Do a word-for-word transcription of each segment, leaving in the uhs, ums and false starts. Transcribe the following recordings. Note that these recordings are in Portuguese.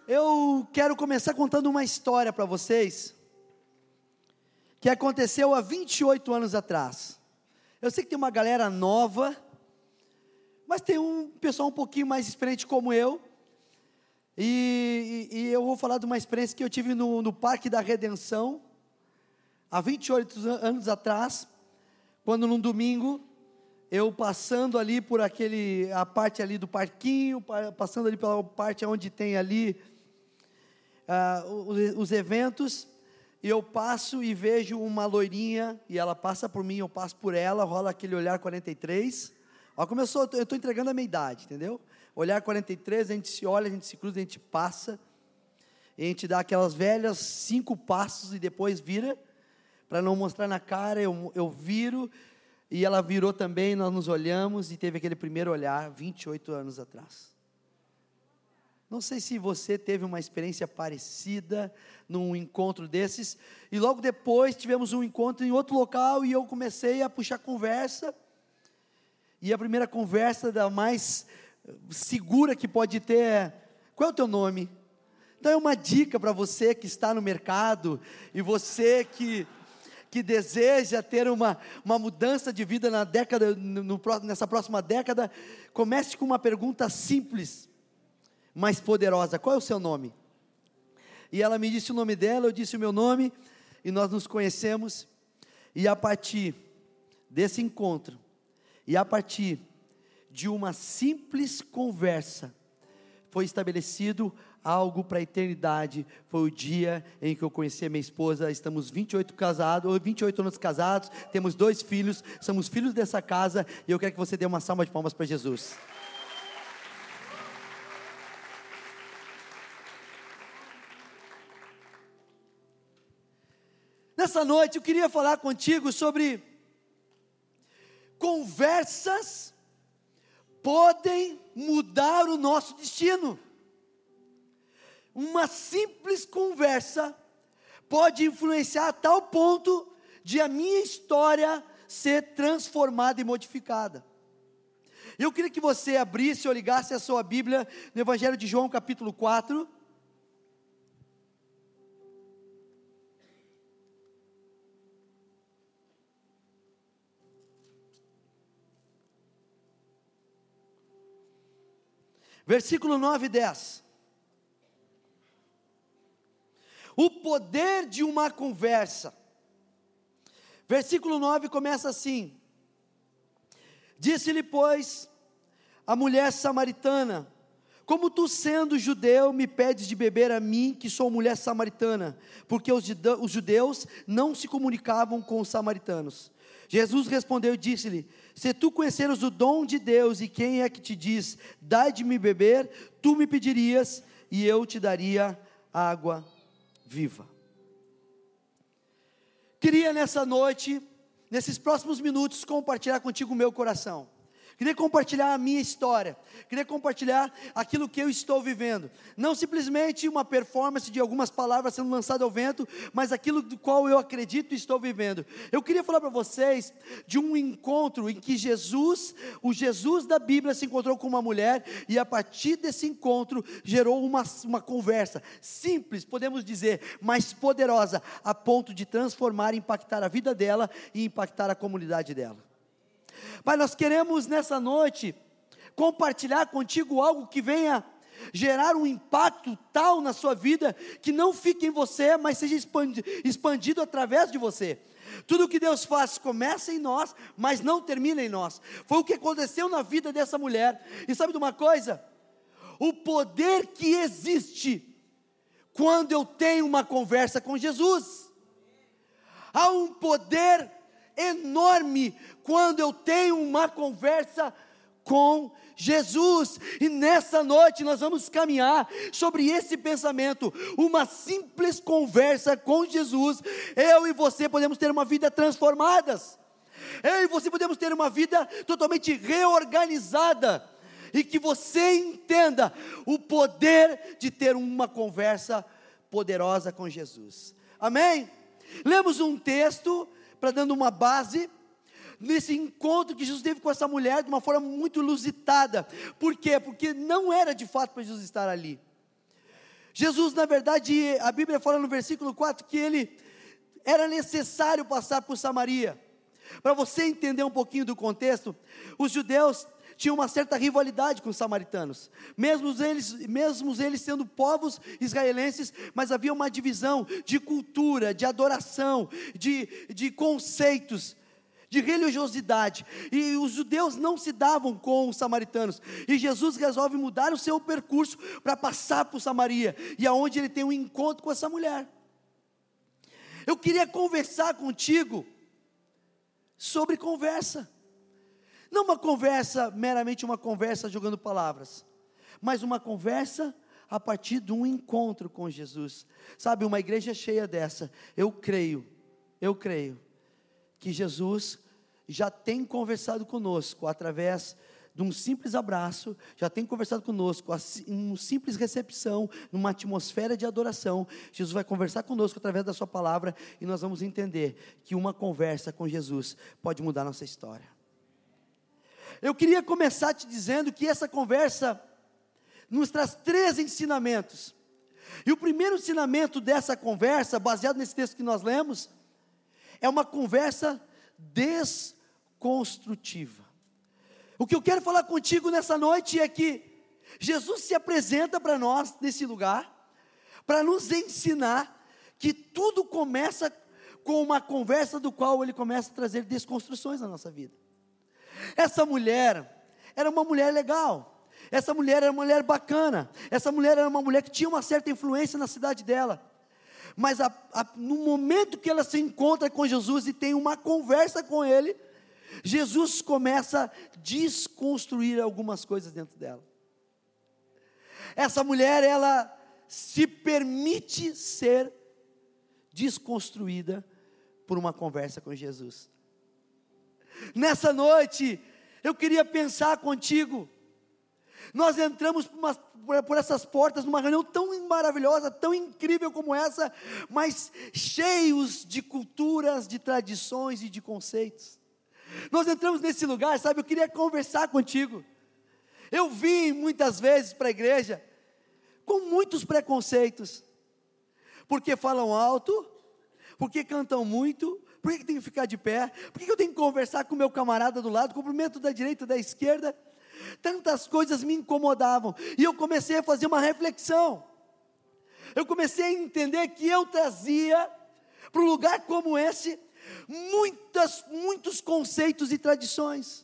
Eu quero começar contando uma história para vocês, que aconteceu há vinte e oito anos atrás. Eu sei que tem uma galera nova, mas tem um pessoal um pouquinho mais experiente como eu, e, e, e eu vou falar de uma experiência que eu tive no, no Parque da Redenção, há vinte e oito anos atrás, quando num domingo, eu passando ali por aquele, a parte ali do parquinho, passando ali pela parte onde tem ali uh, os, os eventos, e eu passo e vejo uma loirinha, e ela passa por mim, eu passo por ela, rola aquele olhar quarenta e três, olha como eu sou, eu estou entregando a minha idade, entendeu? Olhar quarenta e três, a gente se olha, a gente se cruza, a gente passa, e a gente dá aquelas velhas cinco passos, e depois vira, para não mostrar na cara, eu, eu viro, e ela virou também, nós nos olhamos, e teve aquele primeiro olhar, vinte e oito anos atrás. Não sei se você teve uma experiência parecida, num encontro desses, e logo depois tivemos um encontro em outro local, e eu comecei a puxar conversa, e a primeira conversa da mais segura que pode ter é, qual é o teu nome? Então é uma dica para você que está no mercado, e você que... que deseja ter uma, uma mudança de vida na década, no, no, nessa próxima década, comece com uma pergunta simples, mas poderosa: qual é o seu nome? E ela me disse o nome dela, eu disse o meu nome, e nós nos conhecemos, e a partir desse encontro, e a partir de uma simples conversa, foi estabelecido algo para a eternidade. Foi o dia em que eu conheci a minha esposa. Estamos vinte e oito casados, vinte e oito anos casados, temos dois filhos, somos filhos dessa casa, e eu quero que você dê uma salva de palmas para Jesus. Nessa noite eu queria falar contigo sobre conversas podem mudar o nosso destino. Uma simples conversa pode influenciar a tal ponto de a minha história ser transformada e modificada. Eu queria que você abrisse ou ligasse a sua Bíblia no Evangelho de João, capítulo quatro. Versículo nove e dez. O poder de uma conversa. Versículo nove começa assim: disse-lhe, pois, a mulher samaritana: como tu, sendo judeu, me pedes de beber a mim, que sou mulher samaritana? Porque os judeus não se comunicavam com os samaritanos. Jesus respondeu e disse-lhe: se tu conheceres o dom de Deus, e quem é que te diz, dai de me beber, tu me pedirias, e eu te daria água viva. Queria nessa noite, nesses próximos minutos, compartilhar contigo o meu coração. Queria compartilhar a minha história, queria compartilhar aquilo que eu estou vivendo, não simplesmente uma performance de algumas palavras sendo lançadas ao vento, mas aquilo do qual eu acredito e estou vivendo. Eu queria falar para vocês de um encontro em que Jesus, o Jesus da Bíblia, se encontrou com uma mulher, e a partir desse encontro gerou uma, uma conversa simples, podemos dizer, mas poderosa, a ponto de transformar e impactar a vida dela e impactar a comunidade dela. Pai, nós queremos nessa noite compartilhar contigo algo que venha gerar um impacto tal na sua vida, que não fique em você, mas seja expandido, expandido através de você. Tudo o que Deus faz começa em nós, mas não termina em nós. Foi o que aconteceu na vida dessa mulher. E sabe de uma coisa? O poder que existe quando eu tenho uma conversa com Jesus. Há um poder enorme quando eu tenho uma conversa com Jesus. E nessa noite nós vamos caminhar sobre esse pensamento, uma simples conversa com Jesus. Eu e você podemos ter uma vida transformadas, eu e você podemos ter uma vida totalmente reorganizada, e que você entenda o poder de ter uma conversa poderosa com Jesus. Amém? Lemos um texto para dando uma base nesse encontro que Jesus teve com essa mulher de uma forma muito inusitada. Por quê? Porque não era de fato para Jesus estar ali. Jesus, na verdade, a Bíblia fala no versículo quatro que ele era necessário passar por Samaria. Para você entender um pouquinho do contexto, os judeus tinham uma certa rivalidade com os samaritanos, mesmo eles, mesmo eles sendo povos israelenses, mas havia uma divisão de cultura, de adoração, de, de conceitos, de religiosidade, e os judeus não se davam com os samaritanos, e Jesus resolve mudar o seu percurso para passar por Samaria, e aonde ele tem um encontro com essa mulher. Eu queria conversar contigo sobre conversa, não uma conversa, meramente uma conversa jogando palavras, mas uma conversa a partir de um encontro com Jesus. Sabe, uma igreja cheia dessa, eu creio, eu creio, que Jesus já tem conversado conosco, através de um simples abraço, já tem conversado conosco, em uma simples recepção, numa atmosfera de adoração. Jesus vai conversar conosco através da sua palavra, e nós vamos entender que uma conversa com Jesus pode mudar nossa história. Eu queria começar te dizendo que essa conversa nos traz três ensinamentos, e o primeiro ensinamento dessa conversa, baseado nesse texto que nós lemos, é uma conversa desconstrutiva. O que eu quero falar contigo nessa noite é que Jesus se apresenta para nós nesse lugar, para nos ensinar que tudo começa com uma conversa do qual Ele começa a trazer desconstruções na nossa vida. Essa mulher era uma mulher legal, essa mulher era uma mulher bacana, essa mulher era uma mulher que tinha uma certa influência na cidade dela, mas a, a, no momento que ela se encontra com Jesus e tem uma conversa com Ele, Jesus começa a desconstruir algumas coisas dentro dela. Essa mulher, ela se permite ser desconstruída por uma conversa com Jesus. Nessa noite, eu queria pensar contigo. Nós entramos por, uma, por essas portas numa reunião tão maravilhosa, tão incrível como essa, mas cheios de culturas, de tradições e de conceitos. Nós entramos nesse lugar, sabe, eu queria conversar contigo. Eu vim muitas vezes para a igreja com muitos preconceitos, porque falam alto, porque cantam muito, por que tem que ficar de pé, por que eu tenho que conversar com o meu camarada do lado, cumprimento da direita, da esquerda. Tantas coisas me incomodavam, e eu comecei a fazer uma reflexão. Eu comecei a entender que eu trazia para um lugar como esse muitas, muitos conceitos e tradições.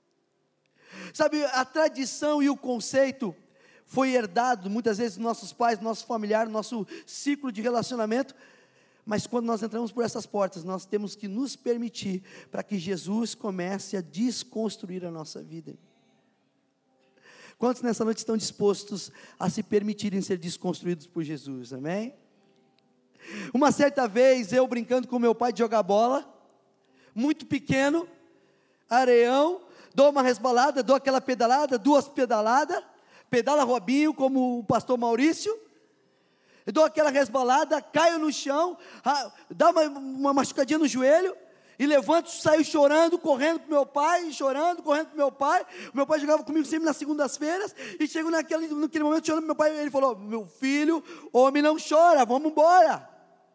Sabe, a tradição e o conceito foi herdado muitas vezes dos nossos pais, nossos familiares, nosso ciclo de relacionamento. Mas quando nós entramos por essas portas, nós temos que nos permitir para que Jesus comece a desconstruir a nossa vida. Quantos nessa noite estão dispostos a se permitirem ser desconstruídos por Jesus, amém? Uma certa vez, eu brincando com meu pai de jogar bola, muito pequeno, areião, dou uma resbalada, dou aquela pedalada, duas pedaladas, pedala Robinho, como o pastor Maurício, eu dou aquela resbalada, caio no chão, dá uma, uma machucadinha no joelho, e levanto, saio chorando, correndo para o meu pai, chorando, correndo para o meu pai. O meu pai jogava comigo sempre nas segundas-feiras, e chego naquele, naquele momento chorando para o meu pai, e ele falou: meu filho, homem não chora, vamos embora.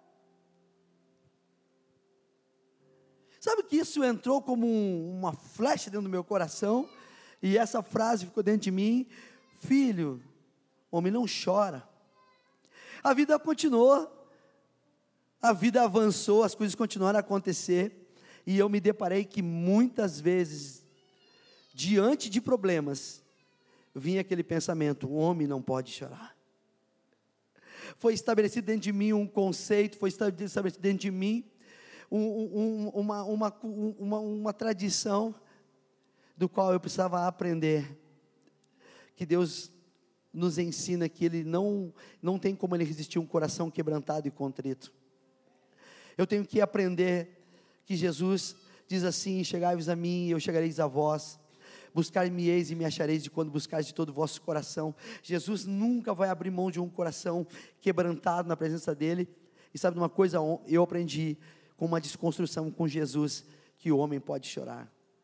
Sabe que isso entrou como um, uma flecha dentro do meu coração, e essa frase ficou dentro de mim: filho, homem não chora. A vida continuou, a vida avançou, as coisas continuaram a acontecer, e eu me deparei que muitas vezes, diante de problemas, vinha aquele pensamento: o homem não pode chorar. Foi estabelecido dentro de mim um conceito, foi estabelecido dentro de mim um, um, uma, uma, uma, uma tradição, do qual eu precisava aprender, que Deus nos ensina que Ele não, não tem como Ele resistir um coração quebrantado e contrito. Eu tenho que aprender que Jesus diz assim: chegai-vos a mim, eu chegareis a vós, buscar-me-eis e me achareis, de quando buscares de todo o vosso coração. Jesus nunca vai abrir mão de um coração quebrantado na presença dEle. E sabe de uma coisa, eu aprendi com uma desconstrução com Jesus, que o homem pode chorar.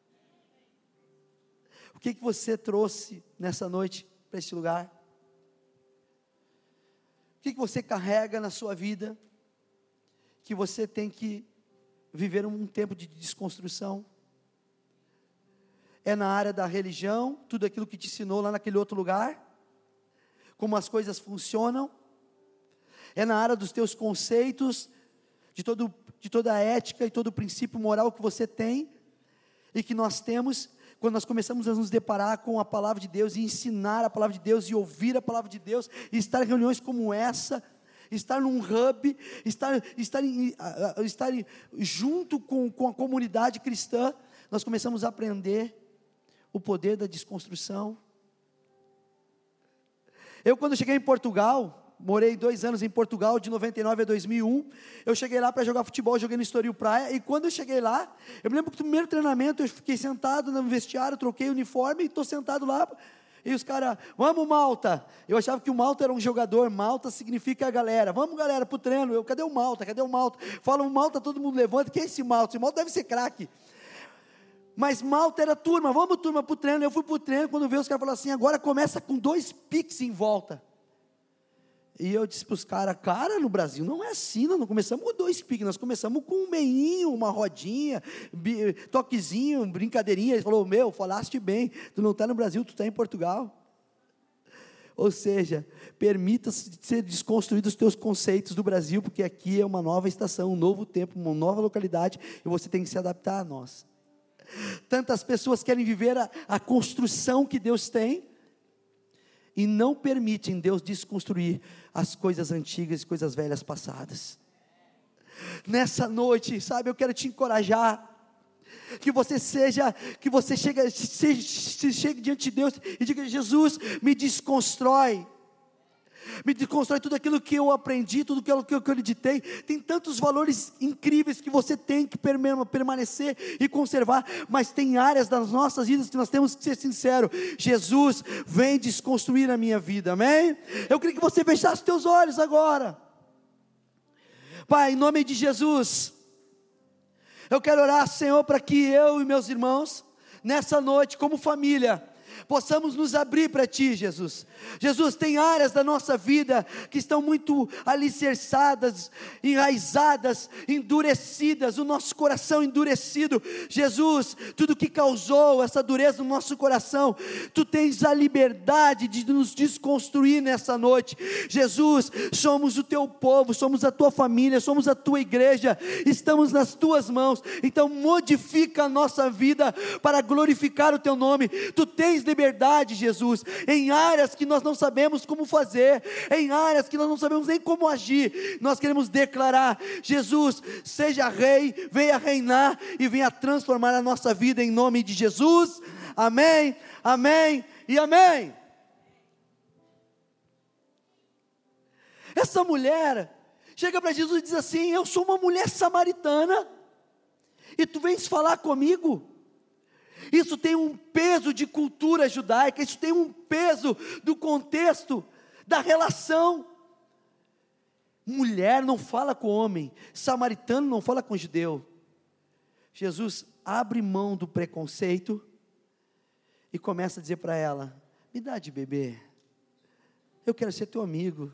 O que, que você trouxe nessa noite para este lugar? O que, que você carrega na sua vida, que você tem que viver um tempo de desconstrução? É na área da religião, tudo aquilo que te ensinou lá naquele outro lugar, como as coisas funcionam? É na área dos teus conceitos, de, todo, de toda a ética e todo o princípio moral que você tem, e que nós temos, quando nós começamos a nos deparar com a palavra de Deus, e ensinar a palavra de Deus, e ouvir a palavra de Deus, e estar em reuniões como essa, estar num hub, estar, estar, em, estar em, junto com, com a comunidade cristã, nós começamos a aprender o poder da desconstrução. Eu, quando cheguei em Portugal, morei dois anos em Portugal, de noventa e nove a dois mil e um, eu cheguei lá para jogar futebol, joguei no Estoril Praia, e quando eu cheguei lá, eu me lembro que no primeiro treinamento, eu fiquei sentado no vestiário, troquei o uniforme, e estou sentado lá, e os caras, vamos Malta, eu achava que o Malta era um jogador, Malta significa a galera, vamos galera para o treino, eu, cadê o Malta, cadê o Malta, falam Malta, todo mundo levanta, quem é esse Malta? Esse Malta deve ser craque. Mas Malta era turma, vamos turma para o treino. Eu fui para o treino, quando veio os caras falaram assim, agora começa com dois piques em volta. E eu disse para os caras, cara, no Brasil não é assim, nós não começamos com dois piques, nós começamos com um meinho, uma rodinha, toquezinho, brincadeirinha. Ele falou, meu, falaste bem, tu não está no Brasil, tu está em Portugal. Ou seja, permita ser desconstruídos os teus conceitos do Brasil, porque aqui é uma nova estação, um novo tempo, uma nova localidade, e você tem que se adaptar a nós. Tantas pessoas querem viver a, a construção que Deus tem, e não permitem Deus desconstruir as coisas antigas e coisas velhas passadas. Nessa noite, sabe, eu quero te encorajar, que você seja, que você chegue, se, se chegue diante de Deus e diga, Jesus, me desconstrói, me desconstrói tudo aquilo que eu aprendi, tudo aquilo que eu acreditei. Tem tantos valores incríveis que você tem que permanecer e conservar, mas tem áreas das nossas vidas que nós temos que ser sinceros. Jesus, vem desconstruir a minha vida, amém? Eu queria que você fechasse os teus olhos agora. Pai, em nome de Jesus, eu quero orar, Senhor, para que eu e meus irmãos, nessa noite, como família, possamos nos abrir para Ti, Jesus. Jesus, tem áreas da nossa vida que estão muito alicerçadas, enraizadas, endurecidas, o nosso coração endurecido. Jesus, tudo que causou essa dureza no nosso coração, Tu tens a liberdade de nos desconstruir nessa noite. Jesus, somos o Teu povo, somos a Tua família, somos a Tua igreja, estamos nas Tuas mãos, então modifica a nossa vida para glorificar o Teu nome. Tu tens liberdade, Jesus, em áreas que nós não sabemos como fazer, em áreas que nós não sabemos nem como agir, nós queremos declarar, Jesus, seja rei, venha reinar e venha transformar a nossa vida em nome de Jesus, amém, amém e amém. Essa mulher chega para Jesus e diz assim, eu sou uma mulher samaritana, e tu vens falar comigo? Isso tem um peso de cultura judaica, isso tem um peso do contexto, da relação. Mulher não fala com homem, samaritano não fala com judeu. Jesus abre mão do preconceito e começa a dizer para ela, me dá de beber, eu quero ser teu amigo.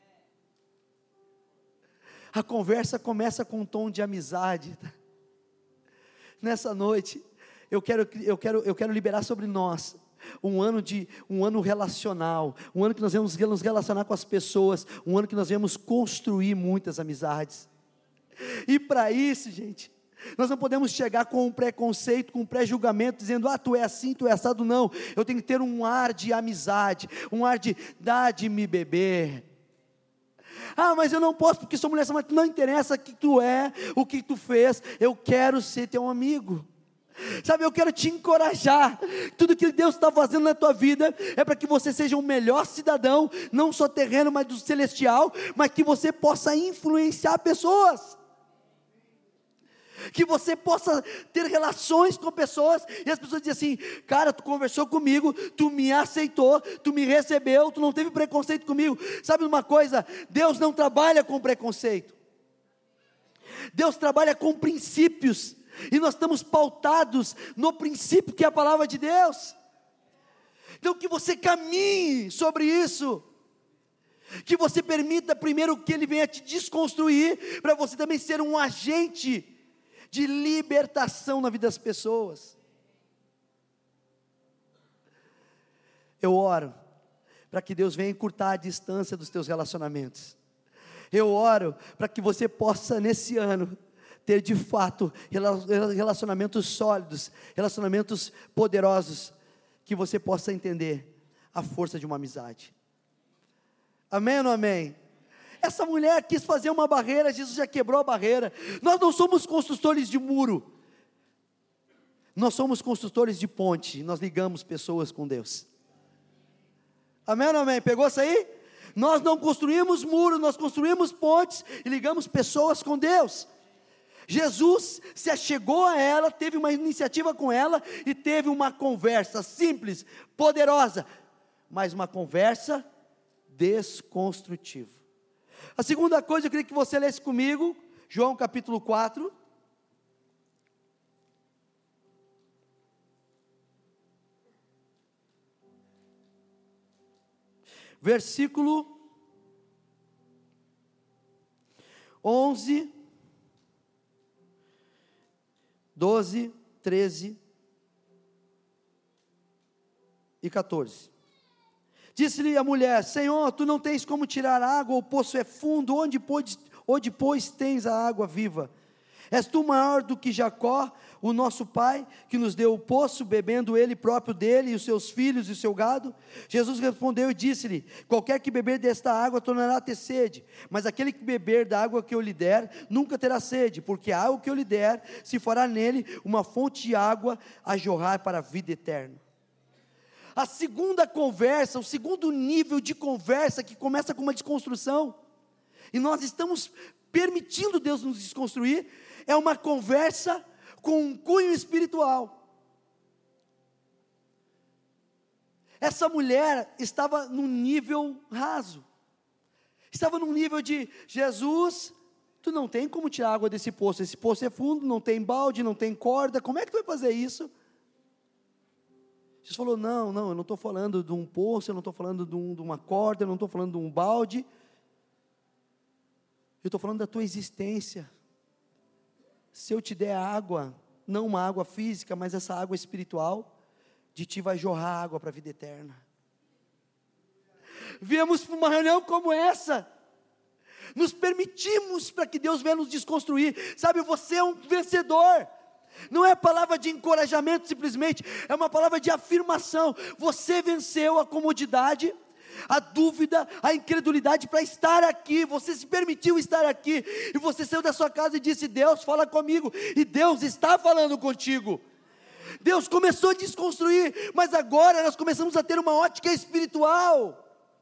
A conversa começa com um tom de amizade. Nessa noite, Eu quero, eu, quero, eu quero liberar sobre nós um ano, de, um ano relacional, um ano que nós vamos nos relacionar com as pessoas, um ano que nós vamos construir muitas amizades. E para isso, gente, nós não podemos chegar com um preconceito, com um pré-julgamento, dizendo, ah, tu é assim, tu é assado, não. Eu tenho que ter um ar de amizade, um ar de, dá de me beber. Ah, mas eu não posso porque sou mulher, mas não interessa o que tu é, o que tu fez, eu quero ser teu amigo. Sabe, eu quero te encorajar, tudo que Deus está fazendo na tua vida, é para que você seja um melhor cidadão, não só terreno, mas do celestial, mas que você possa influenciar pessoas, que você possa ter relações com pessoas, e as pessoas dizem assim, cara, tu conversou comigo, tu me aceitou, tu me recebeu, tu não teve preconceito comigo. Sabe uma coisa, Deus não trabalha com preconceito, Deus trabalha com princípios, e nós estamos pautados no princípio que é a palavra de Deus. Então que você caminhe sobre isso, que você permita primeiro que Ele venha te desconstruir, para você também ser um agente de libertação na vida das pessoas. Eu oro para que Deus venha encurtar a distância dos teus relacionamentos. Eu oro para que você possa nesse ano ter de fato relacionamentos sólidos, relacionamentos poderosos, que você possa entender a força de uma amizade. Amém ou não amém? Essa mulher quis fazer uma barreira, Jesus já quebrou a barreira. Nós não somos construtores de muro, nós somos construtores de ponte, nós ligamos pessoas com Deus. Amém ou não amém? Pegou isso aí? Nós não construímos muros, nós construímos pontes e ligamos pessoas com Deus. Jesus se achegou a ela, teve uma iniciativa com ela e teve uma conversa simples, poderosa, mas uma conversa desconstrutiva. A segunda coisa, eu queria que você lesse comigo, João capítulo quatro. Versículo onze, doze, treze e quatorze. Disse-lhe a mulher: Senhor, tu não tens como tirar água, o poço é fundo, onde pois, onde pois tens a água viva? És tu maior do que Jacó, o nosso pai, que nos deu o poço, bebendo ele próprio dele, e os seus filhos e o seu gado? Jesus respondeu e disse-lhe: qualquer que beber desta água tornará a ter sede, mas aquele que beber da água que eu lhe der, nunca terá sede, porque a água que eu lhe der, se fará nele uma fonte de água a jorrar para a vida eterna. A segunda conversa, o segundo nível de conversa, que começa com uma desconstrução, e nós estamos permitindo Deus nos desconstruir, é uma conversa com um cunho espiritual. Essa mulher estava num nível raso, estava num nível de: Jesus, tu não tem como tirar água desse poço, esse poço é fundo, não tem balde, não tem corda, como é que tu vai fazer isso? Jesus falou: não, não, eu não estou falando de um poço, eu não estou falando de, um, de uma corda, eu não estou falando de um balde, eu estou falando da tua existência. Se eu te der água, não uma água física, mas essa água espiritual, de ti vai jorrar água para a vida eterna. Viemos para uma reunião como essa, nos permitimos para que Deus venha nos desconstruir. Sabe, você é um vencedor. Não é palavra de encorajamento simplesmente, é uma palavra de afirmação. Você venceu a comodidade, a dúvida, a incredulidade para estar aqui. Você se permitiu estar aqui, e você saiu da sua casa e disse: Deus fala comigo, e Deus está falando contigo. Deus começou a desconstruir, mas agora nós começamos a ter uma ótica espiritual.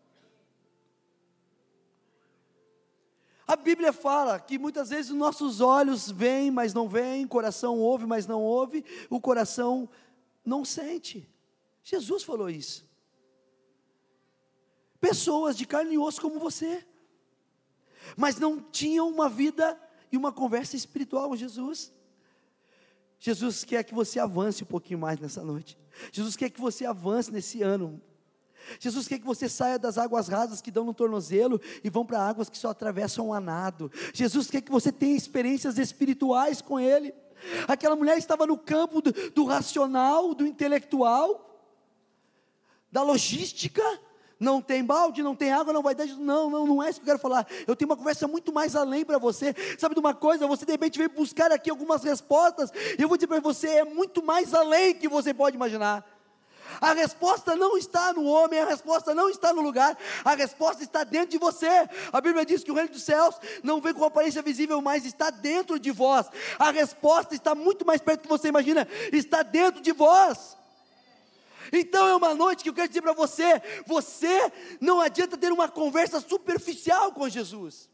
A Bíblia fala que muitas vezes os nossos olhos veem, mas não veem, o coração ouve, mas não ouve, o coração não sente. Jesus falou isso. Pessoas de carne e osso como você, mas não tinham uma vida e uma conversa espiritual com Jesus. Jesus quer que você avance um pouquinho mais nessa noite. Jesus quer que você avance nesse ano. Jesus quer que você saia das águas rasas que dão no tornozelo e vão para águas que só atravessam a nado. Jesus quer que você tenha experiências espirituais com Ele. Aquela mulher estava no campo do, do racional, do intelectual, da logística. Não tem balde, não tem água, não vai dar. Não, não, não é isso que eu quero falar. Eu tenho uma conversa muito mais além para você. Sabe de uma coisa? Você de repente veio buscar aqui algumas respostas, e eu vou dizer para você, é muito mais além que você pode imaginar. A resposta não está no homem, a resposta não está no lugar, a resposta está dentro de você. A Bíblia diz que o reino dos céus não vem com aparência visível, mas está dentro de vós. A resposta está muito mais perto do que você imagina, está dentro de vós. Então é uma noite que eu quero dizer para você: você não adianta ter uma conversa superficial com Jesus.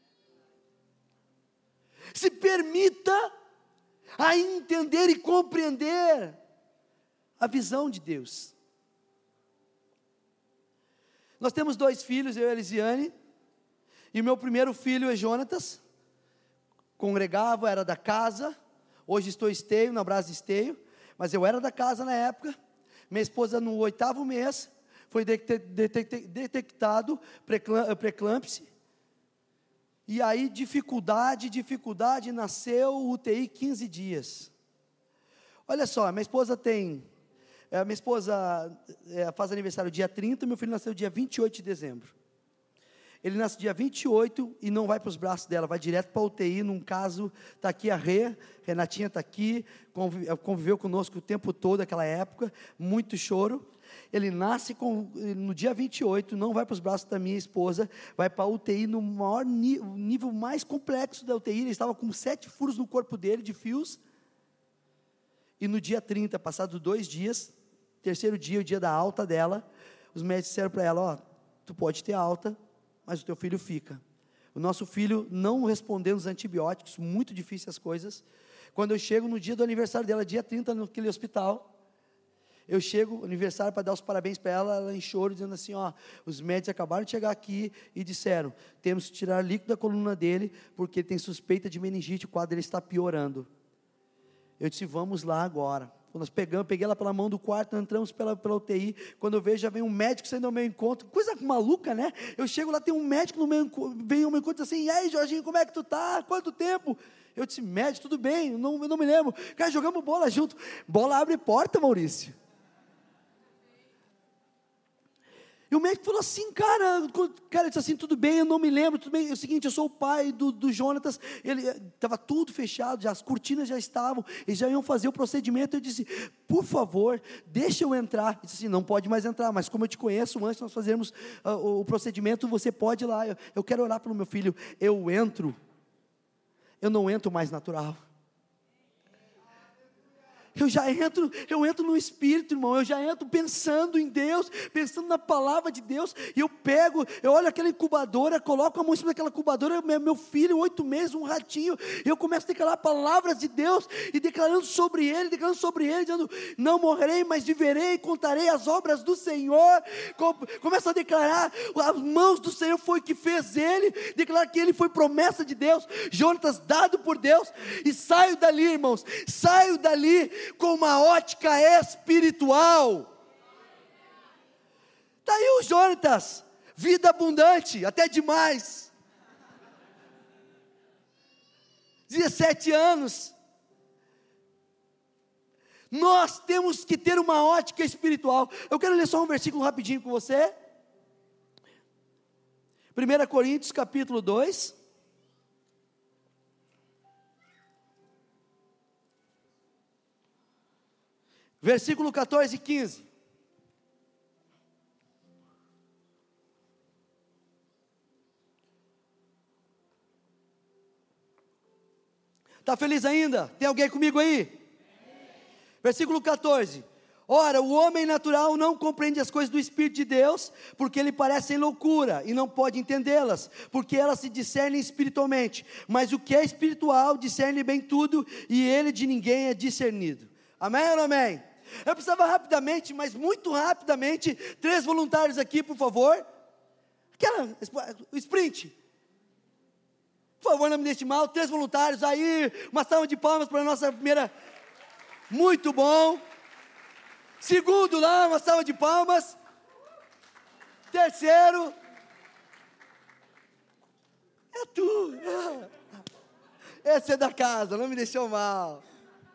Se permita a entender e compreender a visão de Deus. Nós temos dois filhos, eu e a Elisiane, e o meu primeiro filho é Jonatas. Congregava, era da casa. Hoje estou esteio, na Brasa Esteio, mas eu era da casa na época. Minha esposa, no oitavo mês, foi detectado pré-eclâmpsia, e aí dificuldade, dificuldade, nasceu U T I quinze dias. Olha só, minha esposa tem, a minha esposa é, faz aniversário dia trinta, meu filho nasceu dia vinte e oito de dezembro. Ele nasce dia vinte e oito e não vai para os braços dela, vai direto para a U T I, num caso, está aqui a Rê, Renatinha está aqui, conviveu conosco o tempo todo, naquela época, muito choro. Ele nasce com, no dia vinte e oito, não vai para os braços da minha esposa, vai para a U T I no maior nível mais complexo da U T I, ele estava com sete furos no corpo dele, de fios, e no dia trinta, passado dois dias, terceiro dia, o dia da alta dela, os médicos disseram para ela, ó, tu pode ter alta, mas o teu filho fica. O nosso filho não respondendo os antibióticos, muito difícil as coisas. Quando eu chego no dia do aniversário dela, dia trinta, naquele hospital, eu chego no aniversário para dar os parabéns para ela, ela em choro, dizendo assim, ó, os médicos acabaram de chegar aqui e disseram, temos que tirar líquido da coluna dele, porque ele tem suspeita de meningite, o quadro dele está piorando. Eu disse, vamos lá agora. Quando nós pegamos, peguei ela pela mão do quarto, entramos pela, pela U T I, quando eu vejo, já vem um médico saindo ao meu encontro, coisa maluca, né? Eu chego lá, tem um médico no meu, vem ao meu encontro, assim, e aí, Jorginho, como é que tu tá? Quanto tempo? Eu disse, médico, tudo bem, eu não, eu não me lembro. Cara, jogamos bola junto. Bola abre porta, Maurício. E o médico falou assim, cara, cara, disse assim, tudo bem, eu não me lembro, tudo bem, é o seguinte, eu sou o pai do, do Jonatas, ele, estava tudo fechado, já, as cortinas já estavam, eles já iam fazer o procedimento, eu disse, por favor, deixa eu entrar, ele disse assim, não pode mais entrar, mas como eu te conheço, antes de nós fazermos uh, o, o procedimento, você pode ir lá, eu, eu quero orar pelo meu filho, eu entro, eu não entro mais natural, eu já entro, eu entro no Espírito, irmão, eu já entro pensando em Deus, pensando na palavra de Deus, e eu pego, eu olho aquela incubadora, coloco a mão em cima daquela incubadora, meu filho, oito meses, um ratinho, e eu começo a declarar palavras de Deus, e declarando sobre ele, declarando sobre ele, dizendo, não morrerei, mas viverei, e contarei as obras do Senhor, começo a declarar, as mãos do Senhor foi que fez ele, declarar que ele foi promessa de Deus, Jonatas dado por Deus, e saio dali, irmãos, saio dali, com uma ótica espiritual. Está aí o Jonatas, vida abundante, até demais, dezessete anos, nós temos que ter uma ótica espiritual. Eu quero ler só um versículo rapidinho com você, primeira Coríntios capítulo dois, versículo quatorze e quinze. Está feliz ainda? Tem alguém comigo aí? Sim. Versículo quatorze. Ora, o homem natural não compreende as coisas do Espírito de Deus, porque lhe parecem loucura, e não pode entendê-las, porque elas se discernem espiritualmente. Mas o que é espiritual, discerne bem tudo, e ele de ninguém é discernido. Amém ou não amém? Eu precisava rapidamente, mas muito rapidamente, três voluntários aqui, por favor. Aquela, o sprint. Por favor, não me deixe mal, três voluntários, aí, uma salva de palmas para a nossa primeira, muito bom. Segundo lá, uma salva de palmas. Terceiro, é tu. Esse é da casa, não me deixou mal.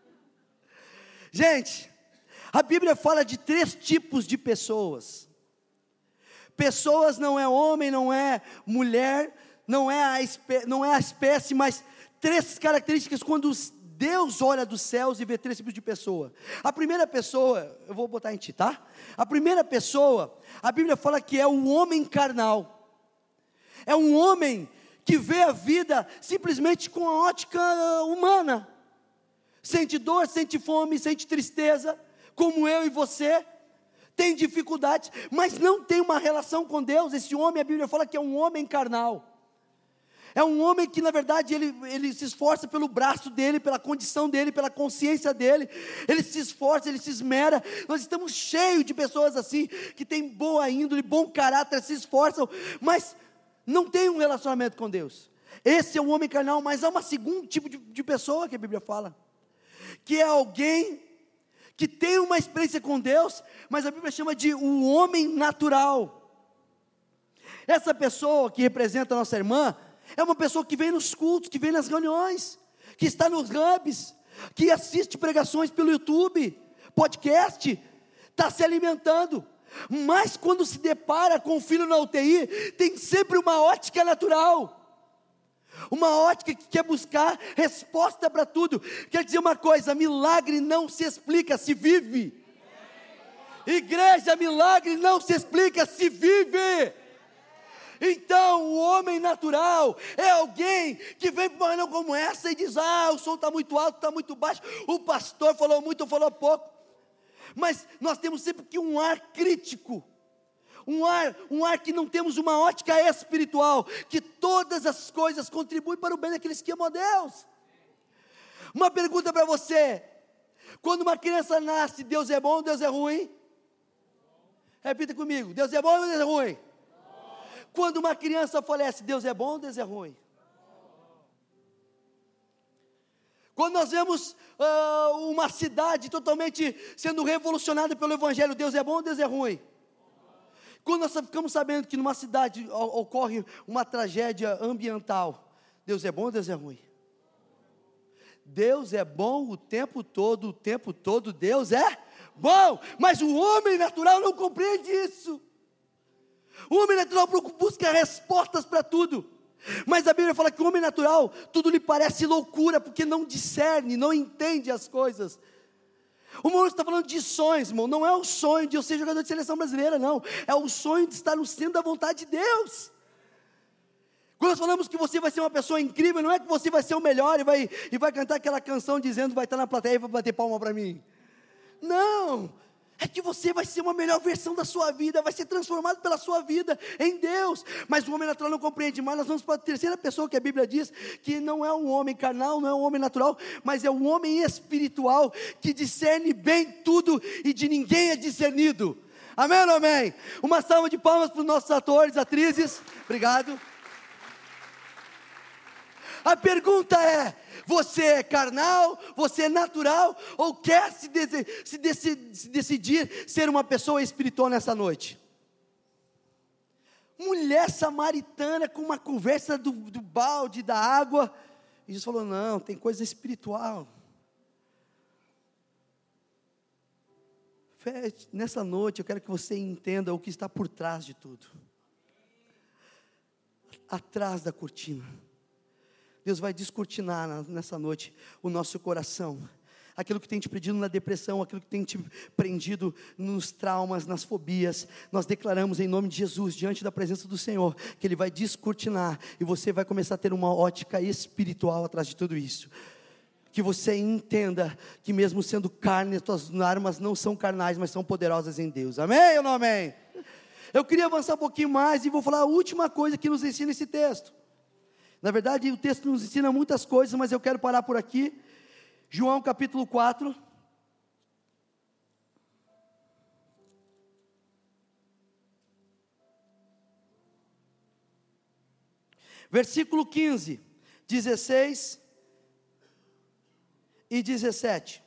Gente, a Bíblia fala de três tipos de pessoas. Pessoas não é homem, não é mulher, não é a, espé- não é a espécie, mas três características quando Deus olha dos céus e vê três tipos de pessoa. A primeira pessoa, eu vou botar em ti, tá? A primeira pessoa, a Bíblia fala que é o homem carnal. É um homem que vê a vida simplesmente com a ótica humana. Sente dor, sente fome, sente tristeza, como eu e você, tem dificuldades, mas não tem uma relação com Deus. Esse homem, a Bíblia fala que é um homem carnal, é um homem que na verdade ele, ele se esforça pelo braço dele, pela condição dele, pela consciência dele, ele se esforça, ele se esmera. Nós estamos cheios de pessoas assim, que têm boa índole, bom caráter, se esforçam, mas não tem um relacionamento com Deus. Esse é o homem carnal. Mas há um segundo tipo de, de pessoa que a Bíblia fala, que é alguém que tem uma experiência com Deus, mas a Bíblia chama de o homem natural. Essa pessoa que representa a nossa irmã, é uma pessoa que vem nos cultos, que vem nas reuniões, que está nos hubs, que assiste pregações pelo YouTube, podcast, está se alimentando, mas quando se depara com o filho na U T I, tem sempre uma ótica natural, uma ótica que quer buscar resposta para tudo. Quer dizer uma coisa, milagre não se explica, se vive. Igreja, milagre não se explica, se vive. Então o homem natural é alguém que vem para uma reunião como essa e diz: ah, o som está muito alto, está muito baixo, o pastor falou muito, falou pouco. Mas nós temos sempre que um ar crítico, um ar, um ar que não temos uma ótica espiritual, que todas as coisas contribuem para o bem daqueles que amam a Deus. Uma pergunta para você: quando uma criança nasce, Deus é bom ou Deus é ruim? Repita comigo: Deus é bom ou Deus é ruim? Quando uma criança falece, Deus é bom ou Deus é ruim? Quando nós vemos uh, uma cidade totalmente sendo revolucionada pelo Evangelho, Deus é bom ou Deus é ruim? Quando nós ficamos sabendo que numa cidade ocorre uma tragédia ambiental, Deus é bom ou Deus é ruim? Deus é bom o tempo todo, o tempo todo Deus é bom, mas o homem natural não compreende isso. O homem natural busca respostas para tudo, mas a Bíblia fala que o homem natural, tudo lhe parece loucura, porque não discerne, não entende as coisas. O irmão está falando de sonhos, irmão. Não é o sonho de eu ser jogador de seleção brasileira, não. É o sonho de estar no centro da vontade de Deus. Quando nós falamos que você vai ser uma pessoa incrível, não é que você vai ser o melhor e vai, e vai cantar aquela canção dizendo, vai estar na plateia e vai bater palma para mim. Não, é que você vai ser uma melhor versão da sua vida, vai ser transformado pela sua vida em Deus. Mas o homem natural não compreende mais. Nós vamos para a terceira pessoa que a Bíblia diz que não é um homem carnal, não é um homem natural, mas é um homem espiritual, que discerne bem tudo e de ninguém é discernido. Amém ou não amém? Uma salva de palmas para os nossos atores, atrizes. Obrigado. A pergunta é: você é carnal, você é natural, ou quer se, dese, se, deci, se decidir ser uma pessoa espiritual nessa noite? Mulher samaritana com uma conversa do, do balde, da água, e Jesus falou: não, tem coisa espiritual. Nessa noite eu quero que você entenda o que está por trás de tudo, atrás da cortina. Deus vai descortinar nessa noite o nosso coração, aquilo que tem te prendido na depressão, aquilo que tem te prendido nos traumas, nas fobias. Nós declaramos em nome de Jesus, diante da presença do Senhor, que Ele vai descortinar, e você vai começar a ter uma ótica espiritual atrás de tudo isso. Que você entenda que mesmo sendo carne, as tuas armas não são carnais, mas são poderosas em Deus. Amém ou não amém? Eu queria avançar um pouquinho mais e vou falar a última coisa que nos ensina esse texto. Na verdade, o texto nos ensina muitas coisas, mas eu quero parar por aqui. João capítulo quatro. Versículo quinze, dezesseis e dezessete.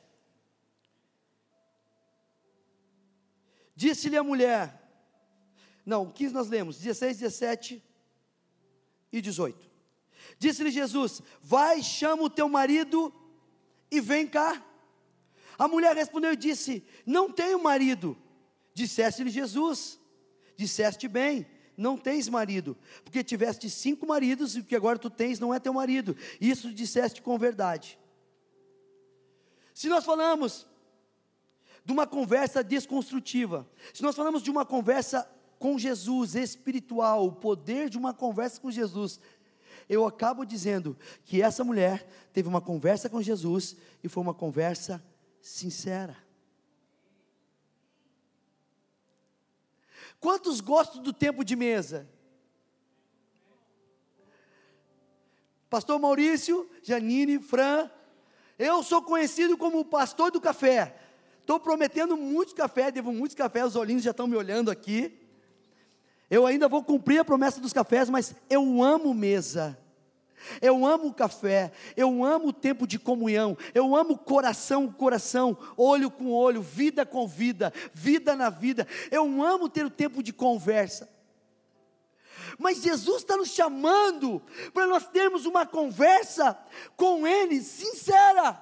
Disse-lhe a mulher, não, quinze nós lemos, dezesseis, dezessete e dezoito. Disse-lhe Jesus: vai, chama o teu marido e vem cá. A mulher respondeu e disse: não tenho marido. Disseste-lhe Jesus: disseste bem, não tens marido, porque tiveste cinco maridos, e o que agora tu tens não é teu marido. Isso disseste com verdade. Se nós falamos de uma conversa desconstrutiva, se nós falamos de uma conversa com Jesus, espiritual, o poder de uma conversa com Jesus, eu acabo dizendo que essa mulher teve uma conversa com Jesus, e foi uma conversa sincera. Quantos gostam do tempo de mesa? Pastor Maurício, Janine, Fran, eu sou conhecido como o pastor do café. Estou prometendo muito café, devo muitos cafés, os olhinhos já estão me olhando aqui. Eu ainda vou cumprir a promessa dos cafés, mas eu amo mesa. Eu amo o café, eu amo o tempo de comunhão, eu amo coração com coração, olho com olho, vida com vida, vida na vida. Eu amo ter o tempo de conversa. Mas Jesus está nos chamando para nós termos uma conversa com Ele sincera,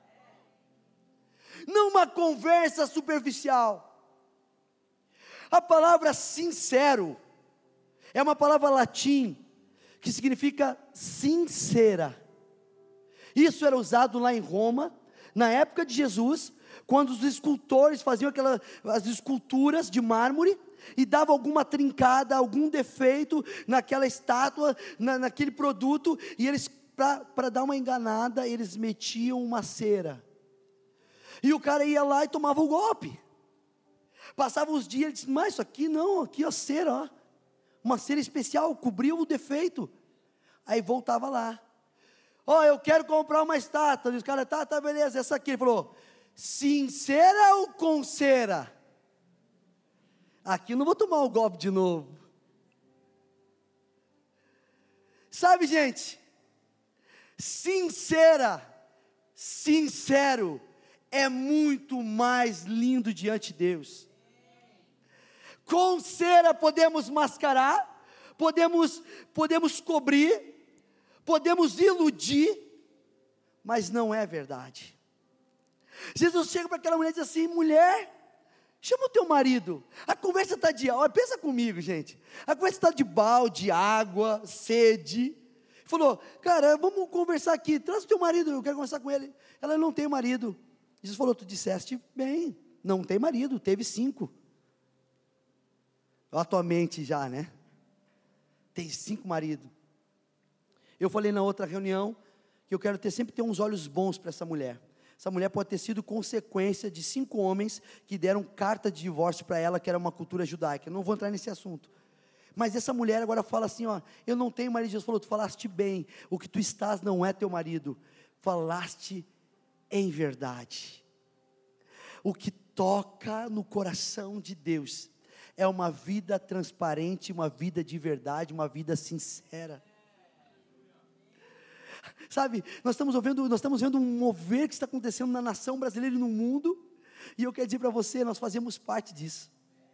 não uma conversa superficial. A palavra sincero é uma palavra latim que significa sincera. Isso era usado lá em Roma, na época de Jesus, quando os escultores faziam aquelas as esculturas de mármore, e davam alguma trincada, algum defeito naquela estátua, na, naquele produto, e eles, para dar uma enganada, eles metiam uma cera, e o cara ia lá e tomava o golpe. Passavam os dias, ele disse, mas isso aqui não, aqui é cera, ó. Uma cera especial, cobriu o defeito. Aí voltava lá, ó, oh, eu quero comprar uma estátua. E os caras, tá, tá, beleza, essa aqui. Ele falou, sincera ou com cera? Aqui eu não vou tomar o golpe de novo. Sabe, gente, sincera, sincero, é muito mais lindo diante de Deus. Com cera podemos mascarar, podemos, podemos cobrir, podemos iludir, mas não é verdade. Jesus chega para aquela mulher e diz assim, mulher, chama o teu marido. A conversa está de, olha, pensa comigo, gente, a conversa está de balde, água, sede. Falou, cara, vamos conversar aqui, traz o teu marido, eu quero conversar com ele. Ela não tem marido. Jesus falou, tu disseste bem, não tem marido, teve cinco. Atualmente já, né? Tem cinco maridos. Eu falei na outra reunião que eu quero ter, sempre ter uns olhos bons para essa mulher. Essa mulher pode ter sido consequência de cinco homens que deram carta de divórcio para ela, que era uma cultura judaica. Eu não vou entrar nesse assunto. Mas essa mulher agora fala assim, ó, eu não tenho marido. Jesus falou, tu falaste bem, o que tu estás não é teu marido, falaste em verdade. O que toca no coração de Deus é uma vida transparente, uma vida de verdade, uma vida sincera. Sabe, nós estamos vendo, nós estamos vendo um mover que está acontecendo na nação brasileira e no mundo, e eu quero dizer para você, nós fazemos parte disso.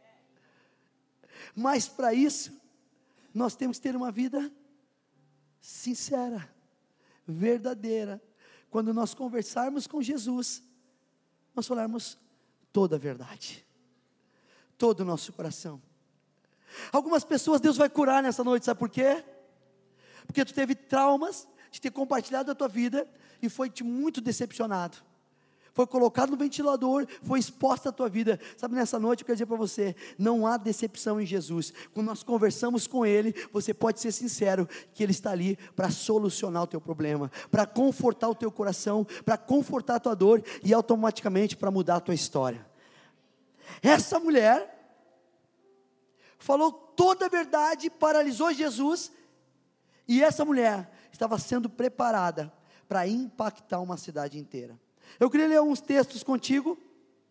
Mas para isso, nós temos que ter uma vida sincera, verdadeira. Quando nós conversarmos com Jesus, nós falarmos toda a verdade, todo o nosso coração. Algumas pessoas Deus vai curar nessa noite, sabe por quê? Porque tu teve traumas de ter compartilhado a tua vida e foi muito decepcionado, foi colocado no ventilador, foi exposta a tua vida. Sabe, nessa noite eu quero dizer para você, não há decepção em Jesus. Quando nós conversamos com Ele, você pode ser sincero, que Ele está ali para solucionar o teu problema, para confortar o teu coração, para confortar a tua dor e automaticamente para mudar a tua história. Essa mulher falou toda a verdade, paralisou Jesus, e essa mulher estava sendo preparada para impactar uma cidade inteira. Eu queria ler alguns textos contigo.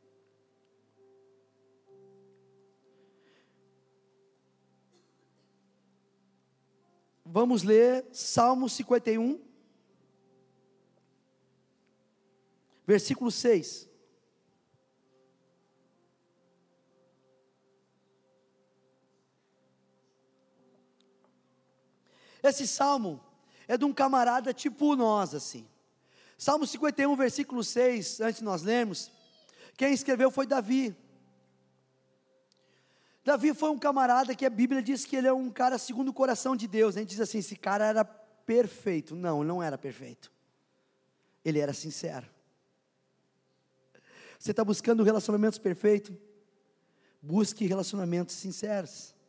Vamos ler Salmo cinquenta e um, versículo seis. Esse salmo é de um camarada tipo nós, assim. Salmo cinquenta e um, versículo seis, antes de nós lermos, quem escreveu foi Davi. Davi foi um camarada que a Bíblia diz que ele é um cara segundo o coração de Deus. A gente diz assim, esse cara era perfeito. Não, ele não era perfeito. Ele era sincero. Você está buscando relacionamentos perfeitos? Busque relacionamentos sinceros.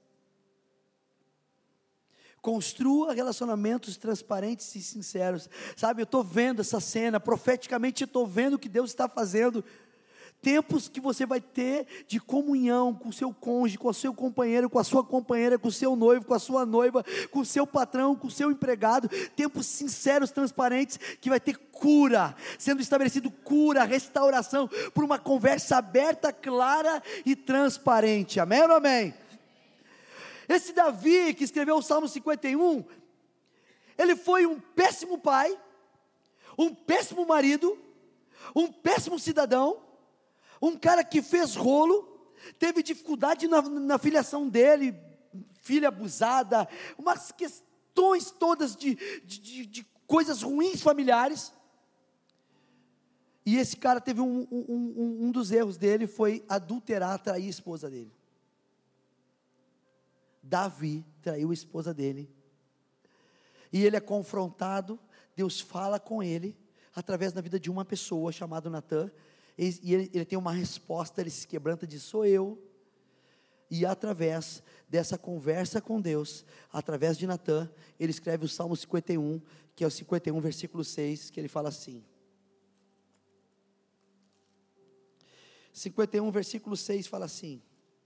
Construa relacionamentos transparentes e sinceros. Sabe, eu estou vendo essa cena, profeticamente eu estou vendo o que Deus está fazendo. Tempos que você vai ter de comunhão com o seu cônjuge, com o seu companheiro, com a sua companheira, com o seu noivo, com a sua noiva, com o seu patrão, com o seu empregado. Tempos sinceros, transparentes, que vai ter cura, sendo estabelecido cura, restauração, por uma conversa aberta, clara e transparente. Amém ou não amém? Esse Davi que escreveu o Salmo cinquenta e um, ele foi um péssimo pai, um péssimo marido, um péssimo cidadão, um cara que fez rolo, teve dificuldade na, na filiação dele, filha abusada, umas questões todas de, de, de, de coisas ruins familiares. E esse cara teve um, um, um, um dos erros dele, foi adulterar, trair a esposa dele. Davi traiu a esposa dele, e ele é confrontado, Deus fala com ele, através da vida de uma pessoa, chamada Natã, e, e ele, ele tem uma resposta, ele se quebranta e diz, sou eu, e através dessa conversa com Deus, através de Natã, ele escreve o Salmo cinquenta e um, que é o cinquenta e um, versículo seis, que ele fala assim, cinquenta e um, versículo seis, fala assim,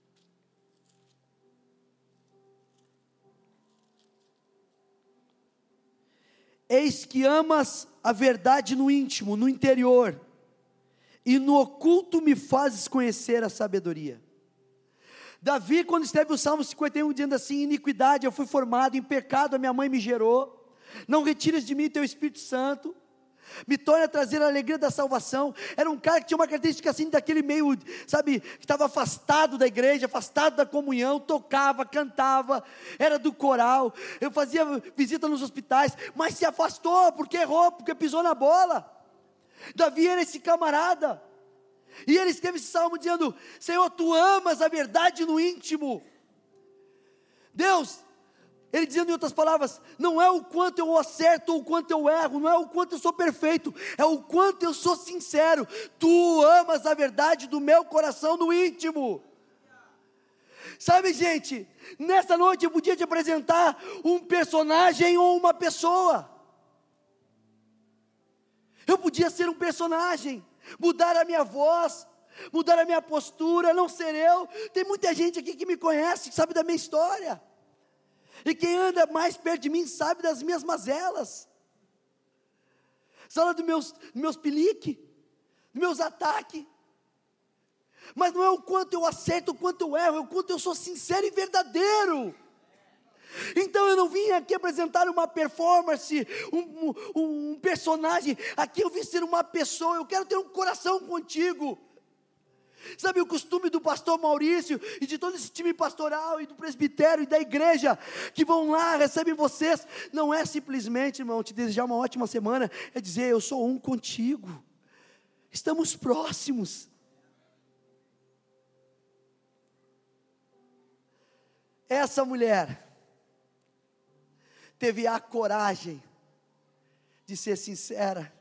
eis que amas a verdade no íntimo, no interior, e no oculto me fazes conhecer a sabedoria. Davi, quando escreve o Salmo cinquenta e um, dizendo assim, iniquidade eu fui formado, em pecado a minha mãe me gerou, não retires de mim teu Espírito Santo, me torna a trazer a alegria da salvação. Era um cara que tinha uma característica assim, daquele meio, sabe, que estava afastado da igreja, afastado da comunhão, tocava, cantava, era do coral, eu fazia visita nos hospitais, mas se afastou, porque errou, porque pisou na bola. Davi era esse camarada, e ele escreve esse salmo dizendo, Senhor, tu amas a verdade no íntimo, Deus, ele dizendo em outras palavras, não é o quanto eu acerto ou o quanto eu erro, não é o quanto eu sou perfeito, é o quanto eu sou sincero, tu amas a verdade do meu coração no íntimo. Sabe, gente, nessa noite eu podia te apresentar um personagem ou uma pessoa, eu podia ser um personagem, mudar a minha voz, mudar a minha postura, não ser eu. Tem muita gente aqui que me conhece, que sabe da minha história, e quem anda mais perto de mim sabe das minhas mazelas, sabe dos meus, dos meus pelique, dos meus ataques, mas não é o quanto eu acerto, o quanto eu erro, é o quanto eu sou sincero e verdadeiro. Então eu não vim aqui apresentar uma performance, um, um, um personagem, aqui eu vim ser uma pessoa, eu quero ter um coração contigo. Sabe o costume do pastor Maurício e de todo esse time pastoral e do presbitério e da igreja que vão lá, recebem vocês, não é simplesmente, irmão, te desejar uma ótima semana, é dizer, eu sou um contigo, estamos próximos. Essa mulher teve a coragem de ser sincera.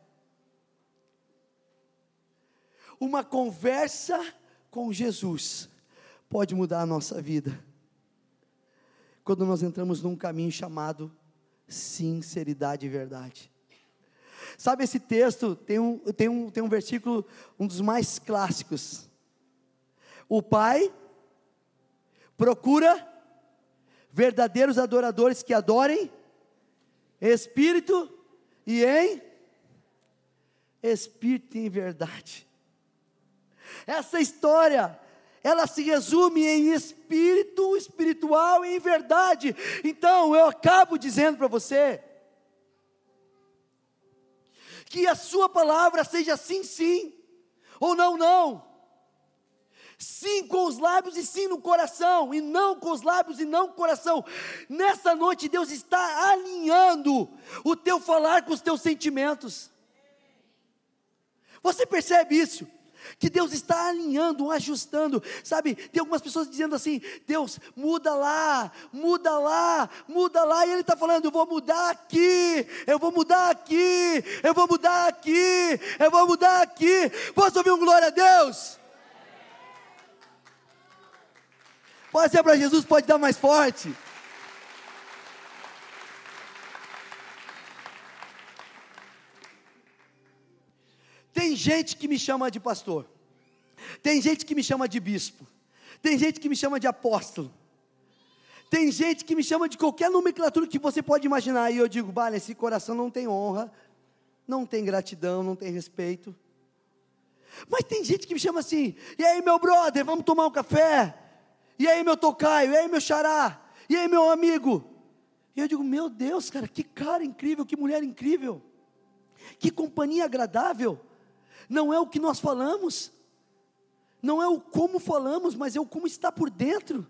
Uma conversa com Jesus pode mudar a nossa vida, quando nós entramos num caminho chamado sinceridade e verdade. Sabe, esse texto tem um, tem um, tem um versículo, um dos mais clássicos. O Pai procura verdadeiros adoradores que adorem espírito e em espírito e em verdade. Essa história, ela se resume em espírito, espiritual e em verdade. Então eu acabo dizendo para você, que a sua palavra seja sim, sim, ou não, não. Sim com os lábios e sim no coração, e não com os lábios e não com o coração. Nessa noite Deus está alinhando o teu falar com os teus sentimentos. Você percebe isso? Que Deus está alinhando, ajustando, sabe, tem algumas pessoas dizendo assim, Deus, muda lá, muda lá, muda lá, e Ele está falando, eu vou mudar aqui, eu vou mudar aqui, eu vou mudar aqui, eu vou mudar aqui, posso ouvir um glória a Deus? Pode ser para Jesus, pode dar mais forte. Tem gente que me chama de pastor, tem gente que me chama de bispo, tem gente que me chama de apóstolo, tem gente que me chama de qualquer nomenclatura que você pode imaginar, e eu digo, bah, esse coração não tem honra, não tem gratidão, não tem respeito. Mas tem gente que me chama assim, e aí meu brother, vamos tomar um café, e aí meu tocaio, e aí meu xará, e aí meu amigo, E eu digo, meu Deus, cara, que cara incrível, que mulher incrível, que companhia agradável. Não é o que nós falamos, não é o como falamos, mas é o como está por dentro.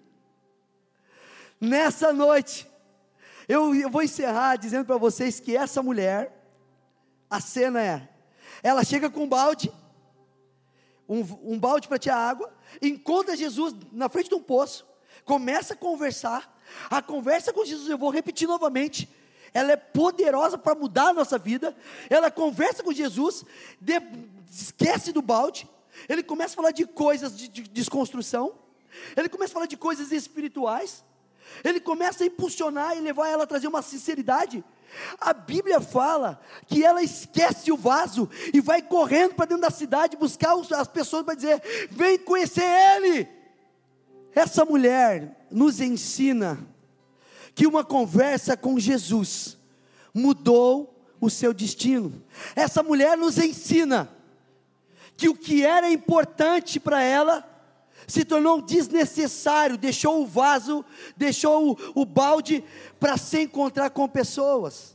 Nessa noite, eu, eu vou encerrar dizendo para vocês que essa mulher, a cena é, ela chega com um balde, um, um balde para tirar água, encontra Jesus na frente de um poço, começa a conversar, a conversa com Jesus, eu vou repetir novamente, ela é poderosa para mudar a nossa vida. Ela conversa com Jesus, de, esquece do balde, ele começa a falar de coisas de, de desconstrução, ele começa a falar de coisas espirituais, ele começa a impulsionar e levar ela a trazer uma sinceridade. A Bíblia fala que ela esquece o vaso e vai correndo para dentro da cidade buscar os, as pessoas para dizer, vem conhecer Ele. Essa mulher nos ensina que uma conversa com Jesus mudou o seu destino. Essa mulher nos ensina que o que era importante para ela se tornou desnecessário, deixou o vaso, deixou o, o balde para se encontrar com pessoas.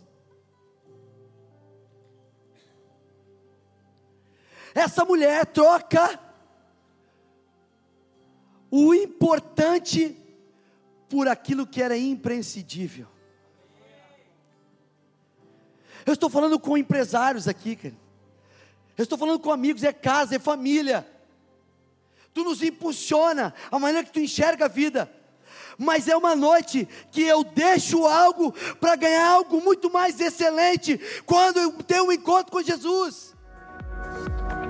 Essa mulher troca o importante por aquilo que era imprescindível. Eu estou falando com empresários aqui, cara. Eu estou falando com amigos, é casa, é família. Tu nos impulsiona, a maneira que tu enxerga a vida. Mas é uma noite que eu deixo algo para ganhar algo muito mais excelente, quando eu tenho um encontro com Jesus.